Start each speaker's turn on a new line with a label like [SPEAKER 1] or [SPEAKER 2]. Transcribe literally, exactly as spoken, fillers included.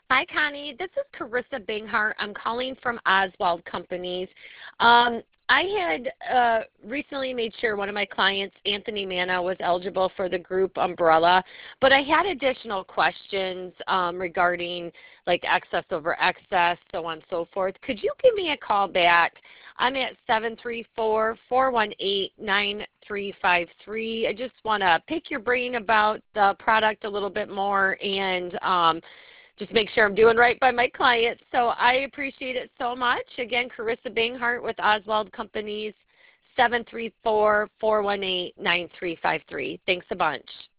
[SPEAKER 1] Hi, Connie. This is Carissa Binghart. I'm calling from Oswald Companies. Um, I had uh, recently made sure one of my clients, Anthony Manna, was eligible for the group umbrella, but I had additional questions um, regarding like excess over excess, so on and so forth. Could you give me a call back? I'm at seven three four, four one eight, nine three five three. I just want to pick your brain about the product a little bit more and um, just make sure I'm doing right by my clients. So I appreciate it so much. Again, Carissa Binghart with Oswald Companies, seven three four, four one eight, nine three five three. Thanks a bunch.